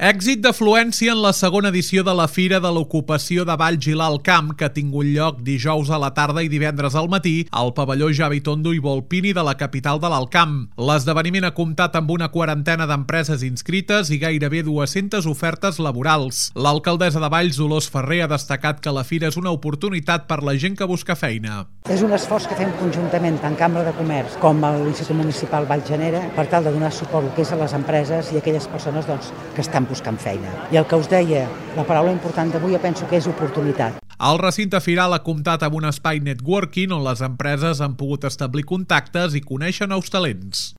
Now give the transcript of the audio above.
Èxit d'afluència en la segona edició de la Fira de l'Ocupació de Valls i l'Alt Camp, que ha tingut lloc dijous a la tarda i divendres al matí al pavelló Javi Tondo i Volpini de la capital de l'Alt Camp. L'esdeveniment ha comptat amb una quarantena d'empreses inscrites i gairebé 200 ofertes laborals. L'alcaldessa de Valls, Dolors Ferrer, ha destacat que la fira és una oportunitat per la gent que busca feina. És un esforç que fem conjuntament, tant Cambra de Comerç com l'Institut Municipal Vall Genera, per tal de donar suport al que és a les empreses i a aquelles persones que estan buscant feina. I el que us deia, la paraula important d'avui jo penso que és oportunitat. El recinte firal ha comptat amb un espai networking on les empreses han pogut establir contactes i conèixer nous talents.